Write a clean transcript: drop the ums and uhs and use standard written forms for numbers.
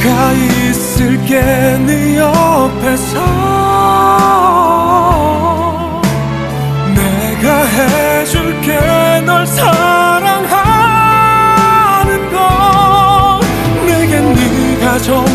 가 있을게 네 옆에서 내가 해줄게 널 사랑하는 건 내겐 네가 좀